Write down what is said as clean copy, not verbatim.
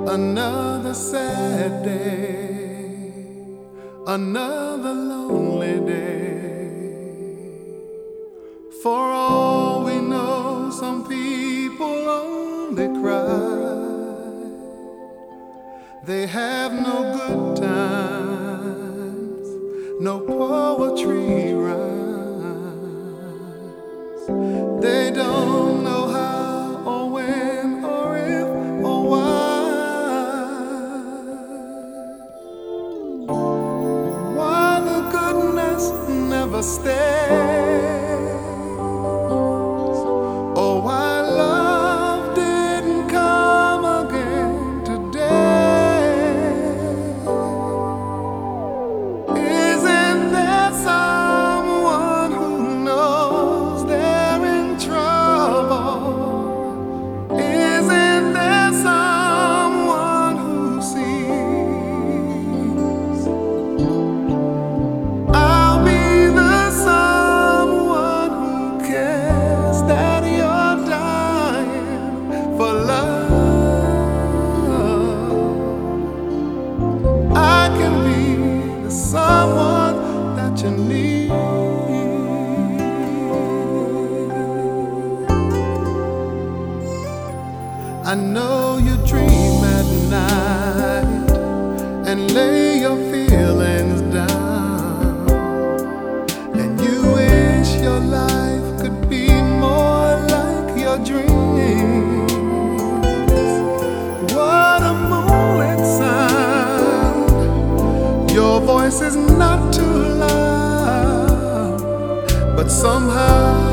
Another sad day, another lonely day. For all we know, some people only cry. They have no good times, no poetry rhymes. They don't know how or when or if or why. Never stays, or why love didn't come again today. Isn't there someone who knows they're in trouble? Isn't there someone who sees? That you're dying for love. I can be the someone that you need. I know you dream at night and lay your feelings down, and you wish your life could be more like your dreams. What a moonlit sound. Your voice is not too loud, but somehow